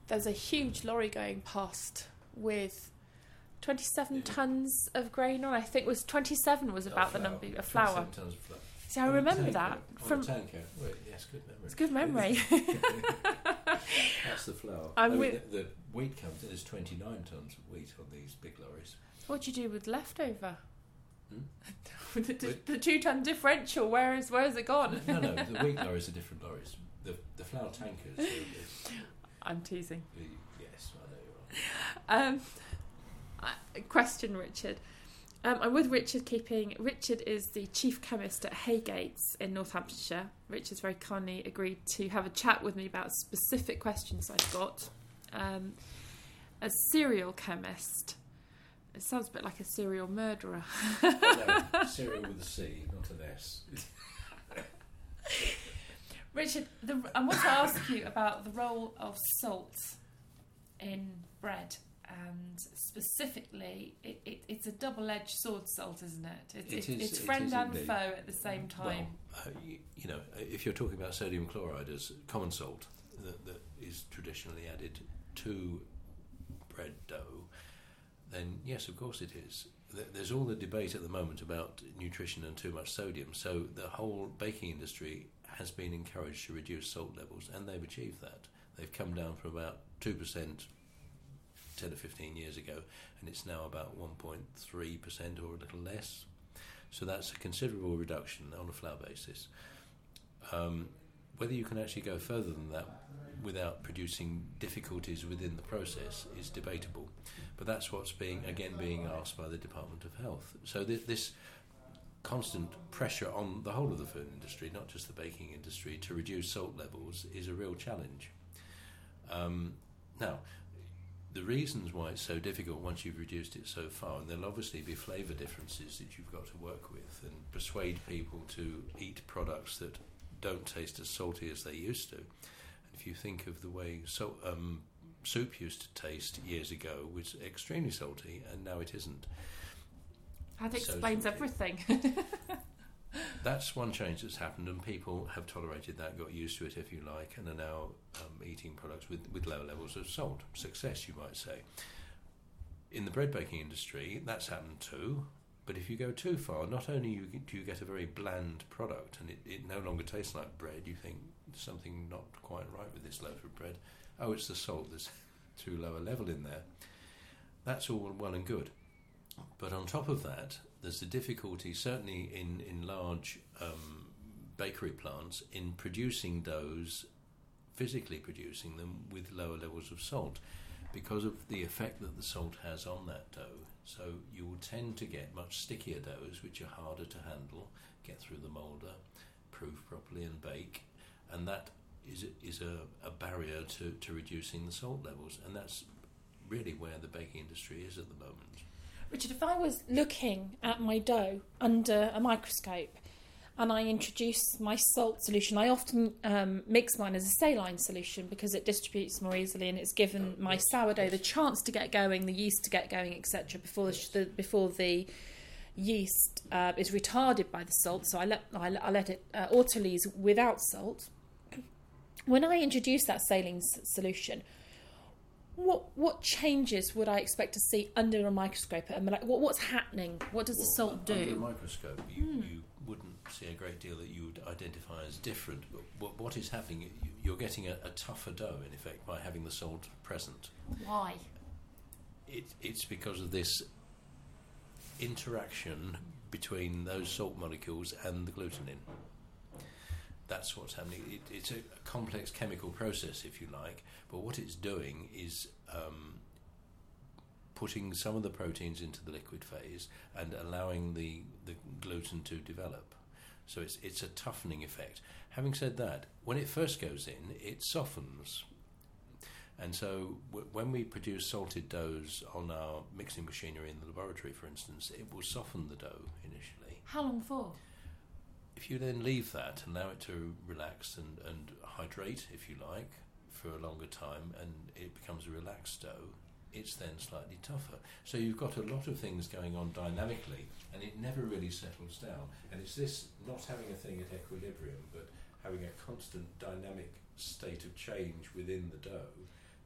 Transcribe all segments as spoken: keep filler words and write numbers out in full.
there's a huge lorry going past with twenty-seven yeah. tonnes of grain on. I think it was twenty-seven was about oh, the number of flour. twenty-seven tonnes of flour. See, I on remember that on from a tanker. Wait, yes, good memory. It's good memory. That's the flour. I mean, with, the, the wheat comes. There's twenty-nine tonnes of wheat on these big lorries. What do you do with leftover? Hmm? the, the, the two-ton differential. Where is where has it gone? No, no. The wheat lorries are different lorries. The the flour tankers. Are, are, I'm teasing. The, yes, I know you are. Um, I, question, Richard. Um, I'm with Richard Keeping. Richard is the chief chemist at Haygates in Northamptonshire. Richard's very kindly agreed to have a chat with me about specific questions I've got. Um, as serial chemist, it sounds a bit like a serial murderer. No, serial with a C, not an S. Richard, the, I want to ask you about the role of salt in bread. And specifically, it, it, it's a double-edged sword, salt, isn't it? It, it, it is, it's it friend is and indeed. foe at the same time. Well, uh, you, you know, if you're talking about sodium chloride as common salt that, that is traditionally added to bread dough, then yes, of course it is. There's all the debate at the moment about nutrition and too much sodium, so the whole baking industry has been encouraged to reduce salt levels, and they've achieved that. They've come down from about two percent ten or fifteen years ago, and it's now about one point three percent or a little less. So that's a considerable reduction on a flour basis. Um, whether you can actually go further than that without producing difficulties within the process is debatable. But that's what's being, again, being asked by the Department of Health. So th- this constant pressure on the whole of the food industry, not just the baking industry, to reduce salt levels is a real challenge. Um, now, the reasons why it's so difficult once you've reduced it so far, and there'll obviously be flavour differences that you've got to work with and persuade people to eat products that don't taste as salty as they used to. And if you think of the way so, um, soup used to taste years ago, was extremely salty, and now it isn't. That explains so everything. That's one change that's happened, and people have tolerated that, got used to it, if you like, and are now um, eating products with, with lower levels of salt. Success, you might say. In the bread baking industry, that's happened too, but if you go too far, not only you, do you get a very bland product, and it, it no longer tastes like bread, you think there's something not quite right with this loaf of bread. Oh, it's the salt, there's too low a level in there. That's all well and good. But on top of that, there's the difficulty, certainly in, in large um, bakery plants, in producing doughs, physically producing them with lower levels of salt, because of the effect that the salt has on that dough. So you will tend to get much stickier doughs, which are harder to handle, get through the moulder, proof properly and bake, and that is, is a, a barrier to, to reducing the salt levels, and that's really where the baking industry is at the moment. Richard, if I was looking at my dough under a microscope and I introduce my salt solution, I often um, mix mine as a saline solution because it distributes more easily and it's given my sourdough the chance to get going, the yeast to get going, et cetera. Before the, the before the yeast uh, is retarded by the salt. So I let I, I let it uh, autolyse without salt. When I introduce that saline s- solution. What what changes would I expect to see under a microscope? I mean, like, what what's happening? What does well, the salt do? Under a microscope, you, mm. you wouldn't see a great deal that you would identify as different. But what, what is happening? You're getting a, a tougher dough, in effect, by having the salt present. Why? It, it's because of this interaction between those salt molecules and the glutenin. That's what's happening. It, it's a complex chemical process, if you like, but what it's doing is um, putting some of the proteins into the liquid phase and allowing the, the gluten to develop. So it's it's a toughening effect. Having said that, when it first goes in, it softens. And so w- when we produce salted doughs on our mixing machinery in the laboratory, for instance, it will soften the dough initially. How long for? If you then leave that, allow it to relax and, and hydrate, if you like, for a longer time, and it becomes a relaxed dough, it's then slightly tougher. So you've got a lot of things going on dynamically, and it never really settles down. And it's this not having a thing at equilibrium, but having a constant dynamic state of change within the dough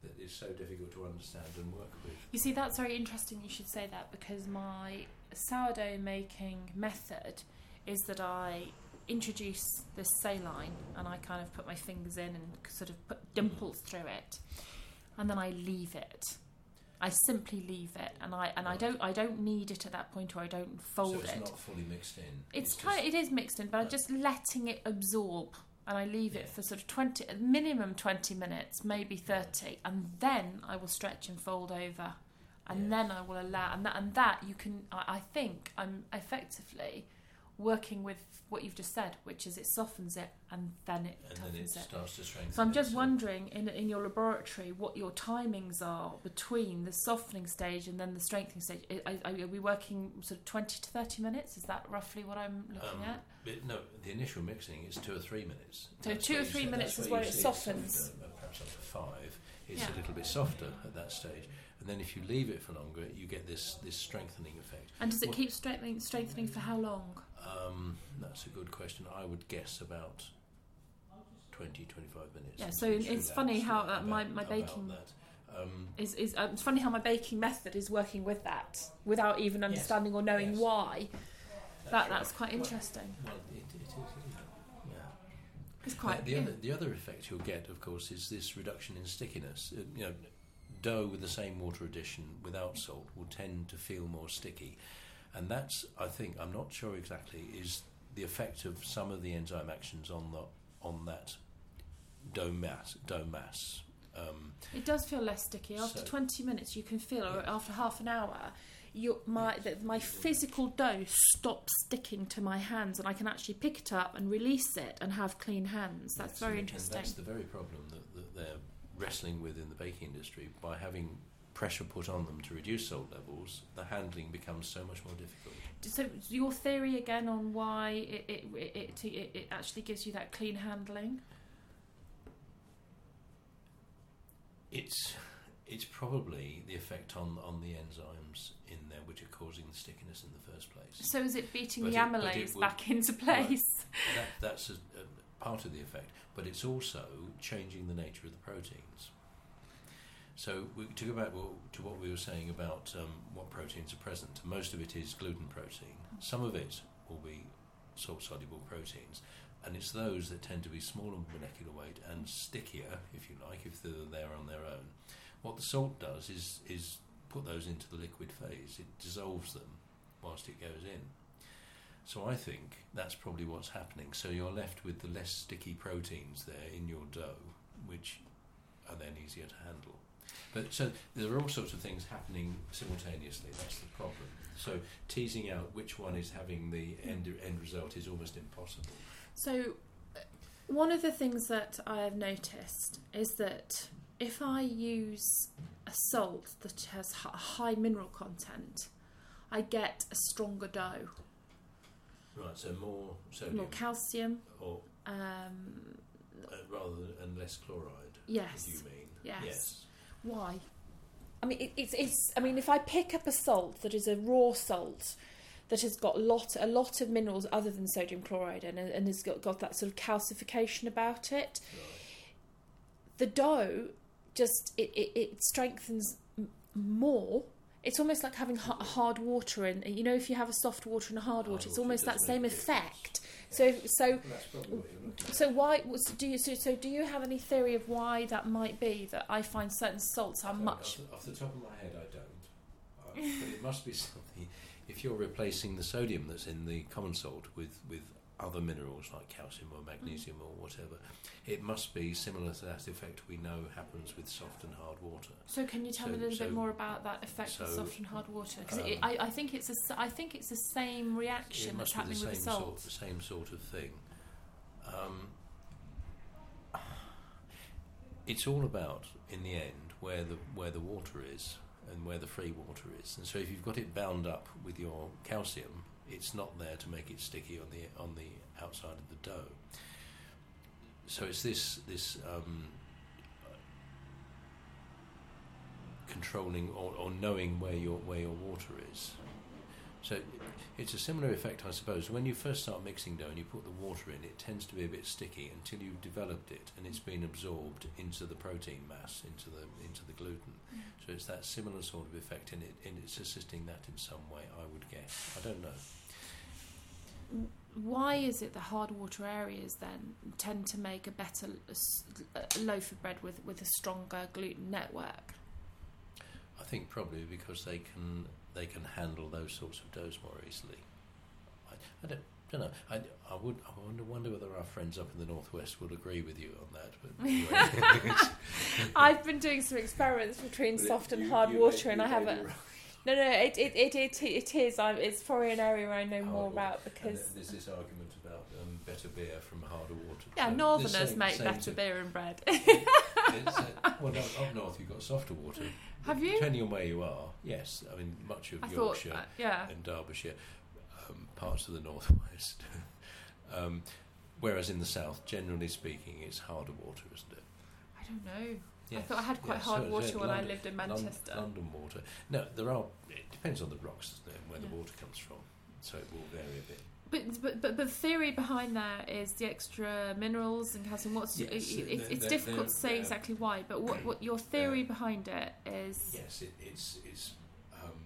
that is so difficult to understand and work with. You see, that's very interesting you should say that, because my sourdough making method is that I introduce this saline and I kind of put my fingers in and sort of put dimples through it, and then I leave it. I simply leave it, and I and I don't I don't knead it at that point, or I don't fold it. So it's it. not fully mixed in. It's, it's kind of, it is mixed in, but I'm just letting it absorb, and I leave yeah. it for sort of twenty, minimum twenty minutes, maybe thirty, and then I will stretch and fold over, and yeah. then I will allow, and that and that you can. I, I think I'm effectively working with what you've just said, which is it softens it and then it and toughens then it, it. starts to strengthen. So I'm just it, wondering in in your laboratory what your timings are between the softening stage and then the strengthening stage. Are, are we working sort of twenty to thirty minutes? Is that roughly what I'm looking um, at? It, no, the initial mixing is two or three minutes. So that's two or three minutes is where it softens. Softer, perhaps up to five. It's yeah. a little bit softer at that stage. And then if you leave it for longer, you get this, this strengthening effect. And does it well, keep strengthening strengthening for how long? Um, that's a good question. I would guess about twenty, twenty-five minutes. Yeah, so it's funny how uh, about, my, my baking um, is, is uh, it's funny how my baking method is working with that without even understanding yes, or knowing yes. why. That's that right. That's quite interesting. Well, it, it is, yeah. It's quite. The, the yeah. other the other effect you'll get, of course, is this reduction in stickiness. Uh, you know, dough with the same water addition without salt will tend to feel more sticky. And that's, I think, I'm not sure exactly, is the effect of some of the enzyme actions on the on that dough mass. Dough mass. Um, it does feel less sticky after so, twenty minutes. You can feel, or yeah. after half an hour, your, my the, my physical dough stops sticking to my hands, and I can actually pick it up and release it and have clean hands. That's yes, very and interesting. That's the very problem that, that they're wrestling with in the baking industry. By having pressure put on them to reduce salt levels, the handling becomes so much more difficult. So your theory again on why it it, it, it, it actually gives you that clean handling? It's it's probably the effect on, on the enzymes in there which are causing the stickiness in the first place. So is it beating but the it, amylase will, back into place? Right, that, that's a, a part of the effect, but it's also changing the nature of the proteins. So we, to go back to what we were saying about um, what proteins are present, most of it is gluten protein. Some of it will be salt-soluble proteins, and it's those that tend to be smaller molecular weight and stickier, if you like, if they're there on their own. What the salt does is, is put those into the liquid phase. It dissolves them whilst it goes in. So I think that's probably what's happening. So you're left with the less sticky proteins there in your dough, which are then easier to handle. But so there are all sorts of things happening simultaneously. That's the problem. So teasing out which one is having the end end result is almost impossible. So one of the things that I have noticed is that if I use a salt that has a high mineral content, I get a stronger dough. Right. So more sodium, more calcium, or um, uh, rather than and less chloride. Yes. You mean? Yes. Yes. Why? I mean, it, it's it's. I mean, if I pick up a salt that is a raw salt that has got a lot a lot of minerals other than sodium chloride and and has got, got that sort of calcification about it, right. The dough just it it, it strengthens m- more. It's almost like having ha- hard water, and you know, if you have a soft water and a hard water, it's almost that same effect. So, so, so why do you? So, so, do you have any theory of why that might be? That I find certain salts are much. Off the, off the top of my head, I don't. Uh, but it must be something. If you're replacing the sodium that's in the common salt with with other minerals like calcium or magnesium or whatever, it must be similar to that effect we know happens with soft and hard water. So can you tell so, me a little so, bit more about that effect so, with soft and hard water? Because um, I, I think it's a, I think it's the same reaction that's happening the with the salt. Sort, the same sort of thing. Um, it's all about, in the end, where the where the water is and where the free water is. And so if you've got it bound up with your calcium, it's not there to make it sticky on the on the outside of the dough. So it's this this um, controlling or, or knowing where your where your water is. So it's a similar effect, I suppose. When you first start mixing dough and you put the water in, it tends to be a bit sticky until you've developed it and it's been absorbed into the protein mass, into the into the gluten. Mm. So it's that similar sort of effect, and it, and it's assisting that in some way, I would guess. I don't know. Why is it the hard water areas then tend to make a better a loaf of bread with, with a stronger gluten network? I think probably because they can they can handle those sorts of doughs more easily. I, I don't, don't know. I, I would I wonder, wonder whether our friends up in the northwest would agree with you on that. But anyway. I've been doing some experiments between But soft and you- hard you water, may- and you I may be haven't. right. No, no, it it it it, it is. I'm, it's probably an area where I know Hard more water. about And because th- there's this argument about um, better beer from harder water. yeah, So the Northerners same- make same better to- beer and bread. It's, uh, well, no, up north you've got softer water. Have you? Depending on where you are, yes. I mean, much of I thought, Yorkshire uh, yeah. and Derbyshire, um, parts of the northwest. um, whereas in the south, generally speaking, it's harder water, isn't it? I don't know. I Yes, thought I had quite yes. hard So, water so when London- I lived in Lon- Manchester. London water. No, there are. It depends on the rocks, doesn't it, and where Yeah. the water comes from. So it will vary a bit. But, but but but the theory behind that is the extra minerals and calcium. What's Yes, it, it, they're- it's they're- difficult to say they're- exactly why, but what what your theory behind it is? Yes, it, it's it's um,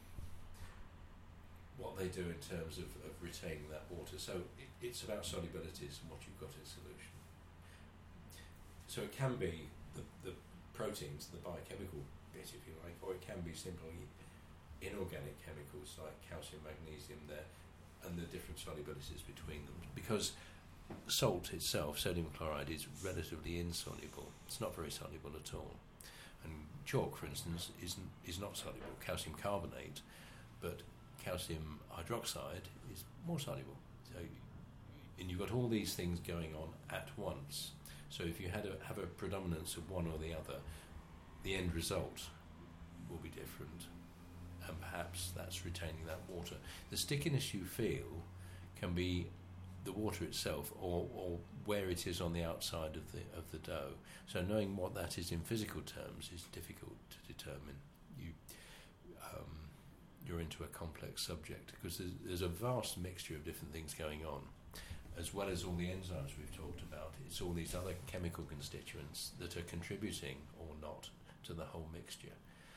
what they do in terms of, of retaining that water. So it, it's about solubilities and what you've got in solution. So it can be the, the proteins, the biochemical bit, if you like, or it can be simply inorganic chemicals like calcium, magnesium, there, and the different solubilities between them. Because salt itself, sodium chloride, is relatively insoluble. It's not very soluble at all. And chalk, for instance, isn't is not soluble. Calcium carbonate, but calcium hydroxide is more soluble. So, and you've got all these things going on at once. So if you had a, have a predominance of one or the other, the end result will be different. And perhaps that's retaining that water. The stickiness you feel can be the water itself, or, or where it is on the outside of the of the dough. So knowing what that is in physical terms is difficult to determine. You um, you're into a complex subject because there's, there's a vast mixture of different things going on, as well as all the enzymes we've talked about. It's all these other chemical constituents that are contributing or not to the whole mixture.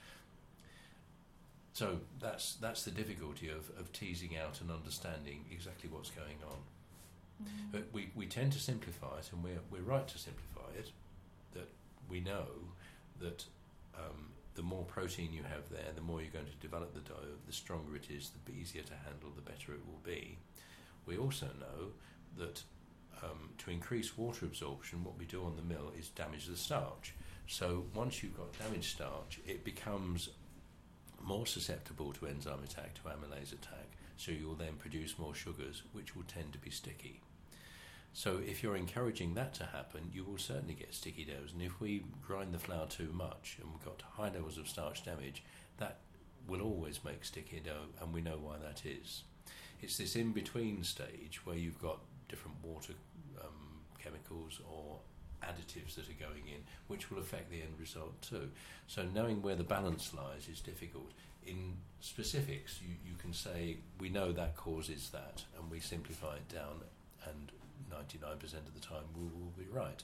So that's that's the difficulty of, of teasing out and understanding exactly what's going on. Mm. But we, we tend to simplify it, and we're we're right to simplify it. That we know that um, the more protein you have there, the more you're going to develop the dough. The stronger it is, the easier to handle, the better it will be. We also know that um, to increase water absorption, what we do on the mill is damage the starch. So once you've got damaged starch, it becomes more susceptible to enzyme attack, to amylase attack, so you'll then produce more sugars, which will tend to be sticky. So if you're encouraging that to happen, you will certainly get sticky doughs. And if we grind the flour too much and we've got high levels of starch damage, that will always make sticky dough, and we know why that is. It's this in-between stage where you've got different water um, chemicals or additives that are going in, which will affect the end result too. So knowing where the balance lies is difficult. In specifics, you, you can say, we know that causes that, and we simplify it down, and ninety-nine percent of the time we will be right.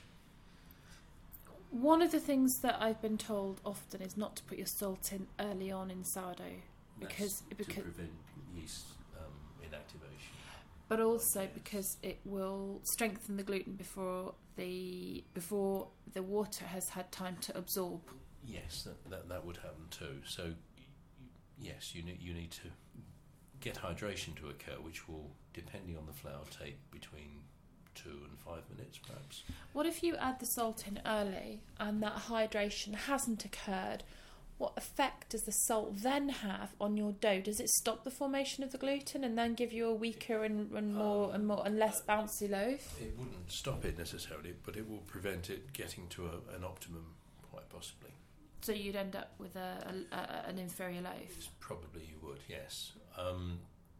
One of the things that I've been told often is not to put your salt in early on in sourdough, because That's because to prevent yeast um, inactivation. but also because it will strengthen the gluten before the before the water has had time to absorb. Yes, that, that, that would happen too. So, y- yes, you need, you need to get hydration to occur, which will, depending on the flour, take between two and five minutes, perhaps. What if you add the salt in early and that hydration hasn't occurred? What effect does the salt then have on your dough? Does it stop the formation of the gluten and then give you a weaker and, and more Um, and more and less bouncy loaf? It wouldn't stop it necessarily, but it will prevent it getting to a, an optimum, quite possibly. So you'd end up with a, a, a an inferior loaf. Probably you would, yes. Um,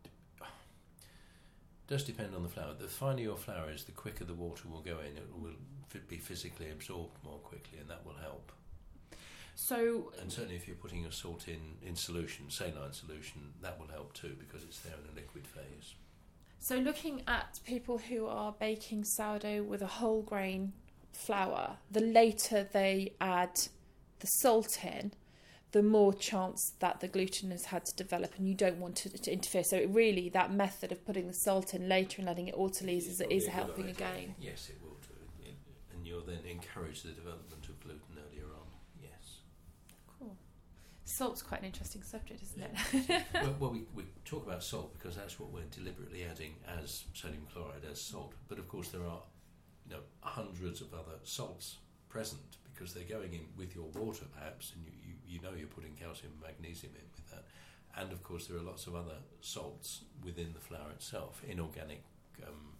does depend on the flour. The finer your flour is, the quicker the water will go in. It will f- be physically absorbed more quickly, and that will help. So, and certainly if you're putting your salt in, in solution, saline solution, that will help too because it's there in a liquid phase. so looking at people who are baking sourdough with a whole grain flour, the later they add the salt in, the more chance that the gluten has had to develop, and you don't want it to interfere. So it really, that method of putting the salt in later and letting it autolyse is, is helping again. Yes, it will do. It, and you'll then encourage the development of gluten earlier on. Yes. Cool. Salt's quite an interesting subject, isn't Yeah. it? well, well we, we talk about salt because that's what we're deliberately adding as sodium chloride, as salt. But of course there are, you know, hundreds of other salts present because they're going in with your water perhaps, and you, you, you know you're putting calcium and magnesium in with that. And of course there are lots of other salts within the flour itself, inorganic um,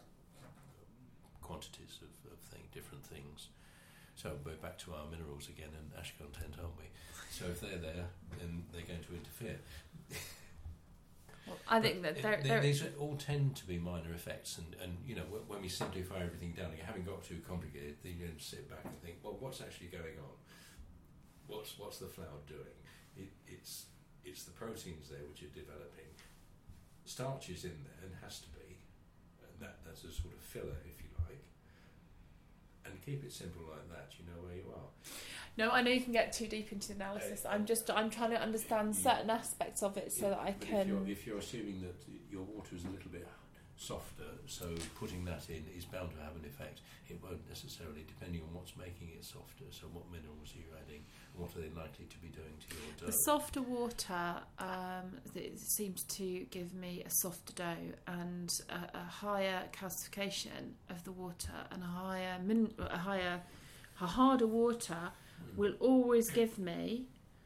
quantities of, of thing, different things. So we're back to our minerals again and ash content, aren't we? So if they're there, then they're going to interfere. Well, I think that they're, they, they're these all tend to be minor effects, and, and you know when we simplify everything down, you haven't got too complicated. Then you can sit back and think, well, what's actually going on? What's what's the flour doing? It, it's it's the proteins there which are developing. Starch is in there and has to be, and that that's a sort of filler, if you like. And keep it simple like that. You know where you are. No, I know you can get too deep into the analysis. I'm just I'm trying to understand certain aspects of it so yeah, that I but can. If you're, if you're assuming that your water is a little bit softer, so putting that in is bound to have an effect. It won't necessarily, depending on what's making it softer. So what minerals are you adding? What are they likely to be doing to your dough? The softer water um, it seems to give me a softer dough and a, a higher calcification of the water, and a higher min, a higher, a harder water mm. will always give me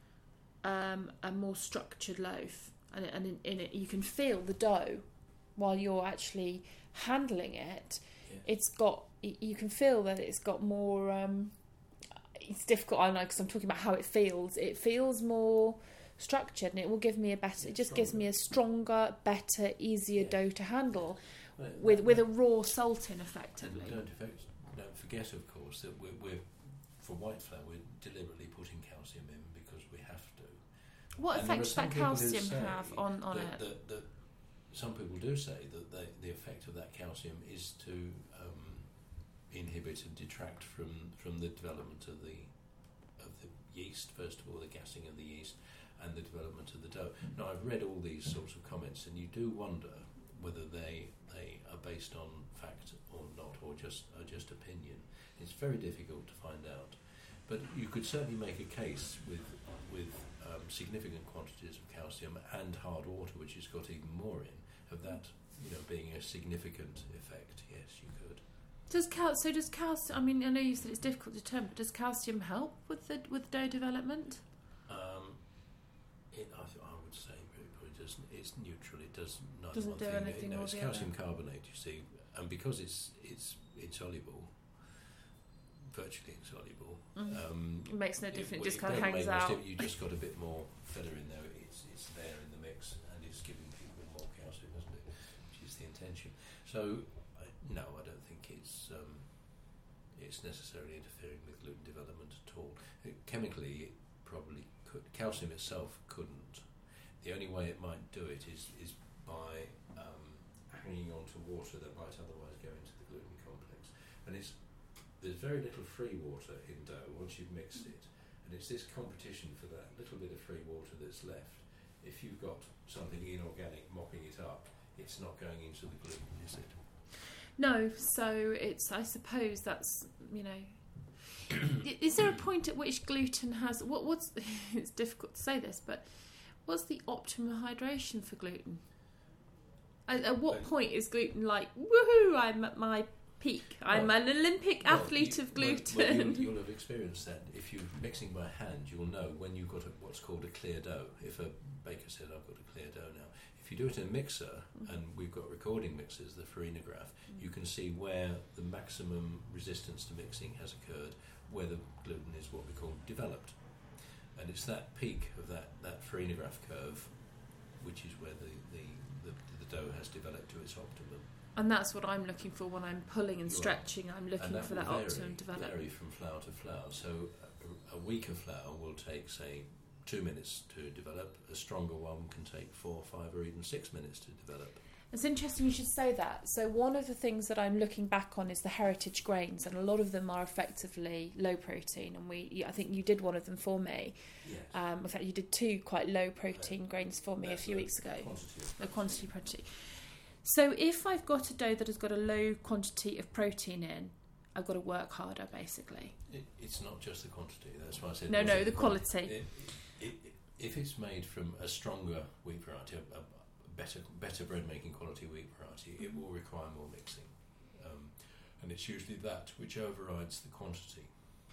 um, a more structured loaf, and, and in, in it you can feel the dough while you're actually handling it. Yeah. It's got you can feel that it's got more. Um, It's difficult, I know, because I'm talking about how it feels. It feels more structured, and it will give me a better. It just Stronger. gives me a stronger, better, easier Yeah. dough to handle Well, with that- with a raw salt in, effectively. And don't, effect, don't forget, of course, that we're, we're for white flour we're deliberately putting calcium in because we have to. What And there effect are does some that people who calcium say have on on that, it? That, that some people do say that they, the effect of that calcium is to um, inhibit and detract from, from the development of the of the yeast, first of all, the gassing of the yeast, and the development of the dough. Now, I've read all these sorts of comments, and you do wonder whether they they are based on fact or not, or just are just opinion. It's very difficult to find out, but you could certainly make a case with with um, significant quantities of calcium and hard water, which has got even more in, of that, you know, being a significant effect. Yes, you could. Does cal- so does calcium? I mean, I know you said it's difficult to determine, but does calcium help with the with dough development? Um, it, I, th- I would say it probably doesn't. It's neutral. It does not. Doesn't do thing. anything No, or it's the calcium other. carbonate. You see, and because it's it's insoluble, virtually insoluble. Mm. Um, It makes no difference. It, it, just kind of don't hangs make much out. difference. You just got a bit more filler in there. It's it's there in the mix, and it's giving people more calcium, isn't it? Which is the intention. So, I, no, I don't think it's. Um, It's necessarily interfering with gluten development at all. It, chemically, it probably could. Calcium itself couldn't. The only way it might do it is is by um, hanging on to water that might otherwise go into the gluten complex. And it's there's very little free water in dough once you've mixed it, and it's this competition for that little bit of free water that's left. If you've got something inorganic mopping it up, it's not going into the gluten, is it? No, so it's. I suppose that's you know. Is there a point at which gluten has what? What's it's difficult to say this, but what's the optimum hydration for gluten? At, at what point is gluten like woohoo? I'm at my peak. I'm Well, an Olympic Well, athlete you- of well- gluten. Well, you'll, you'll have experienced that. If you're mixing by hand, you'll know when you've got a, what's called a clear dough. If a baker said, I've got a clear dough now. If you do it in a mixer, Mm. and we've got recording mixers, the Farinograph, Mm. you can see where the maximum resistance to mixing has occurred, where the gluten is what we call developed. And it's that peak of that, that Farinograph curve, which is where the, the, the, the dough has developed to its optimum. And that's what I'm looking for when I'm pulling and You stretching. I'm looking that for that will vary, optimum development. vary from flower to flower. So a, a weaker flower will take, say, two minutes to develop. A stronger one can take four, five, or even six minutes to develop. It's interesting you should say that. So one of the things that I'm looking back on is the heritage grains, and a lot of them are effectively low protein. And we, I think you did one of them for me. Yes. Um, in fact, you did two quite low protein grains for me a few weeks ago. Quantity. The quantity protein. So if I've got a dough that has got a low quantity of protein in, I've got to work harder, basically. It, it's not just the quantity. That's why I said. No, no, the quality. quality. It, it, it, if it's made from a stronger wheat variety, a, a better better bread making quality wheat variety, it will require more mixing, um, and it's usually that which overrides the quantity.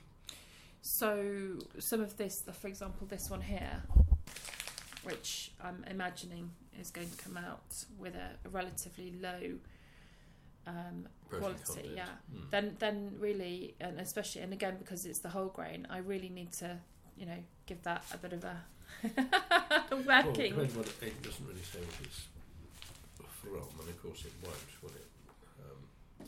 So some of this, for example, this one here, which I'm imagining is going to come out with a, a relatively low um, quality, content. yeah. Mm. Then, then really, and especially, and again because it's the whole grain, I really need to, you know, give that a bit of a whacking. Well, what it, it doesn't really say what it's from, and of course it won't, will it? Um,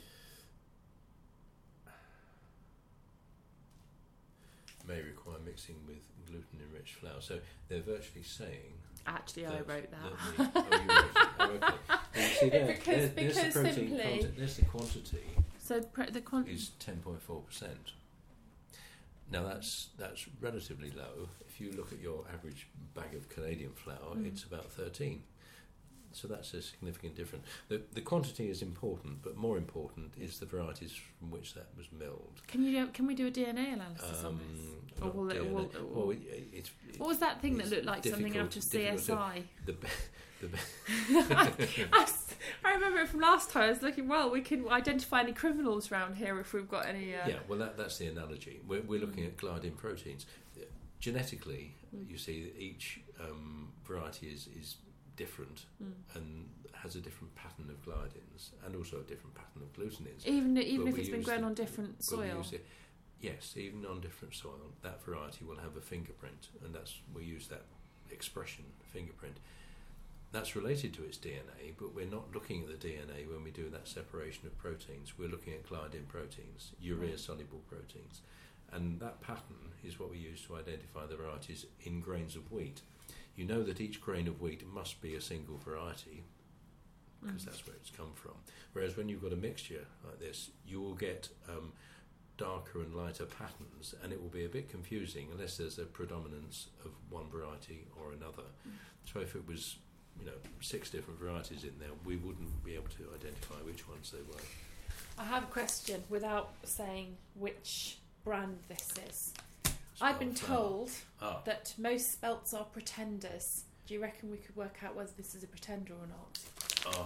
may require mixing with gluten-enriched flour. So they're virtually saying. Actually, I wrote that. that the, oh, you wrote it. Oh, okay. And you see there, because there, because there's the protein simply, content, there's the quantity. So pr- the quantity is ten point four percent. Now that's that's relatively low. If you look at your average bag of Canadian flour, mm. it's about thirteen. So that's a significant difference. The the quantity is important, but more important is the varieties from which that was milled. Can you do, can we do a D N A analysis Um, on this? Or not will it, D N A. will, Well, it, it's, what was that thing that it's looked like something out of C S I? The, be- the be- I, I remember it from last time. I was looking, well, we can identify any criminals around here if we've got any. Uh... Yeah, well, that, that's the analogy. We're, we're looking at gliadin proteins. Genetically, mm. you see that each um, variety is, is different mm. and has a different pattern of gliadins and also a different pattern of glutenins. Even even if it's been grown the, on different soil. It, yes, even on different soil, that variety will have a fingerprint, and that's we use that expression, fingerprint. That's related to its D N A, but we're not looking at the D N A when we do that separation of proteins. We're looking at gliadin proteins, urea-soluble proteins, and that pattern is what we use to identify the varieties in grains of wheat. You know that each grain of wheat must be a single variety, because mm. that's where it's come from. Whereas when you've got a mixture like this, you will get um, darker and lighter patterns, and it will be a bit confusing unless there's a predominance of one variety or another. Mm. So if it was, you know, six different varieties in there, we wouldn't be able to identify which ones they were. I have a question without saying which brand this is. Spelt I've been flour. told ah. that most spelts are pretenders. Do you reckon we could work out whether this is a pretender or not? Oh,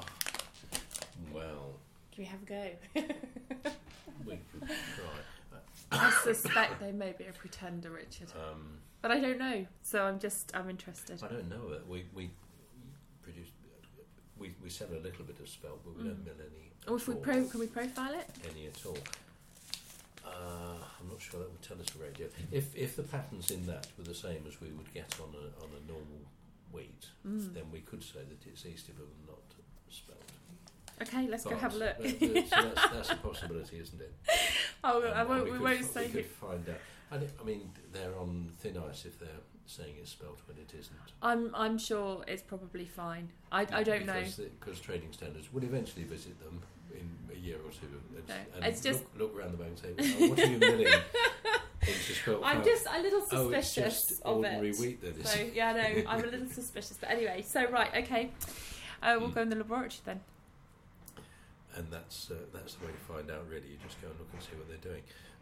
well. Can we have a go? We could try. I suspect they may be a pretender, Richard. Um, but I don't know, so I'm just, I'm interested. I don't know. We we produce, we, we sell a little bit of spelt, but we mm. don't mill any. Or if we pro, can we profile it? Any at all. Uh, I'm not sure that would tell us a great deal. If if the patterns in that were the same as we would get on a on a normal wheat, mm. then we could say that it's Easterville and not spelt. Okay, let's but, go have a look. But, but, so that's, that's a possibility, isn't it? Oh, um, I won't, we, we won't could, say. We could find out. I, I mean, they're on thin ice if they're saying it's spelt when it isn't. I'm I'm sure it's probably fine. I, I don't because know. The, because trading standards will eventually visit them in a year or two and, no, and it's just look, look around the bank and say, well, what are you milling into spelt I'm flour? just a little suspicious oh, it's just of ordinary it. wheat then, is so, it? yeah, no, I'm a little suspicious. But anyway, so right, okay. Uh, we'll mm. go in the laboratory then. And that's uh, that's the way to find out, really. You just go and look and see what they're doing.